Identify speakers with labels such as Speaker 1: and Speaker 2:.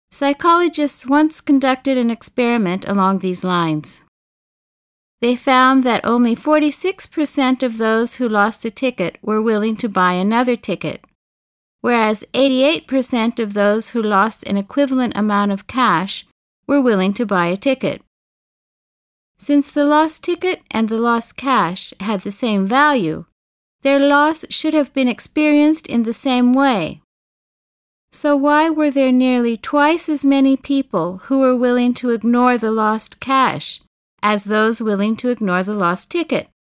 Speaker 1: Psychologists once conducted an experiment along these lines. They found that only 46% of those who lost a ticket were willing to buy another ticket, whereas 88% of those who lost an equivalent amount of cash were willing to buy a ticket. Since the lost ticket and the lost cash had the same value, their loss should have been experienced in the same way. So why were there nearly twice as many people who were willing to ignore the lost cash as those willing to ignore the lost ticket?